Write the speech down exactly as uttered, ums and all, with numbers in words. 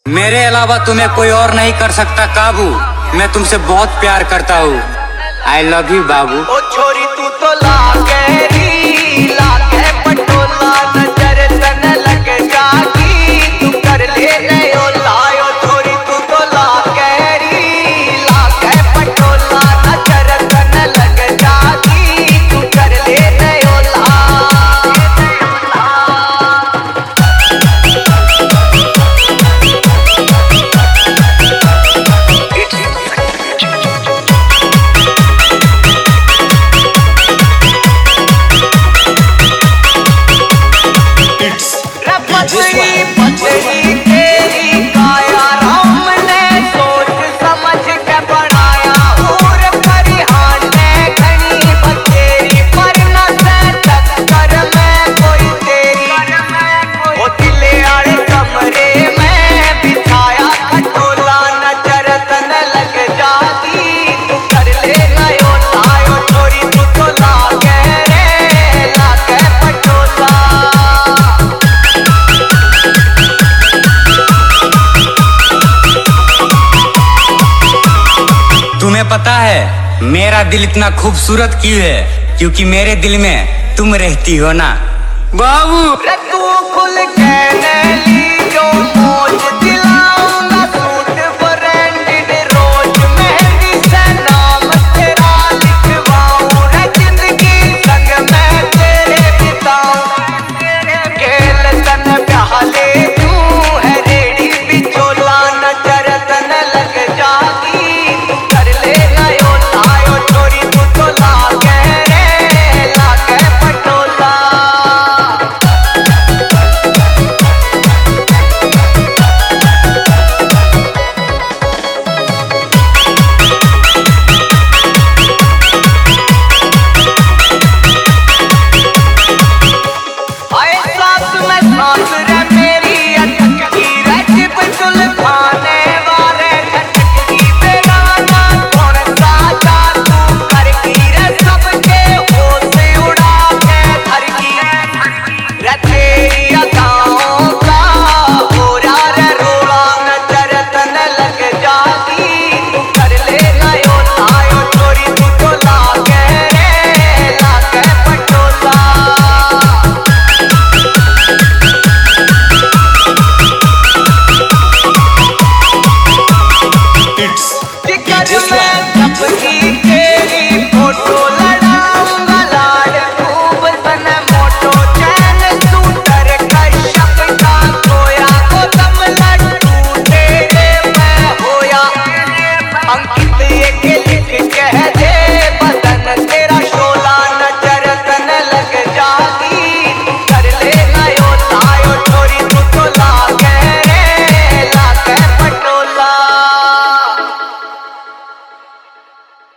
मेरे अलावा तुम्हें कोई और नहीं कर सकता काबू। मैं तुमसे बहुत प्यार करता हूँ। आई लव यू बाबू। ओ छोरी तू तो लागे री लागे पटोला नजर तन लग जागी तू कर ले नयो लायो छोरी तू तो लागे री लागे पटोला नजर तन लग जागी तू कर ले नयो ला। पतली पतली तेरी काया राम ने सोच समझ के बनाया और परिहान ने घनी बतेरी पर न से टक्कर में कोई तेरी वो दिले आड़े कमरे में बिछाया खटोला नजर तन लग जाती तू कर ले नयो लायो छोरी तू तो लागे रे लागे पटोला। तुम्हें पता है मेरा दिल इतना खूबसूरत क्यों है? क्योंकि मेरे दिल में तुम रहती हो ना बाबू। तू खुल के ली जो मौज दिलाऊंगा सूट ब्रांडेड रोज मेहंदी से नाम तेरा लिखवाऊं रे जिंदगी संग मैं तेरे बिताऊं खेल तन प्याले तू है रेडी बिचोला नजर तन लग जागी तू कर ले नयो लायो छोरी तू तो लागे रे लागे पटोला। आए सास में सास रे मेरी अटकी रे जिब चुल खाने वाले झटकी बेगाना कौन सा जादू करकी रे सबके होश उड़ा के धरकी रे तेरी अदाओं का हो रहा रे रोड़ा नजर तन लग जाती तू कर ले नयो लायो छोरी तू तो लागे रे लागे पटोला। जिगर में सबकी तेरी फोटो लड़ाऊंगा लाड खूब तन मोटो चैन सूटर कश्यप का खोया गोदम लड्डू तेरे में होया अंकित ये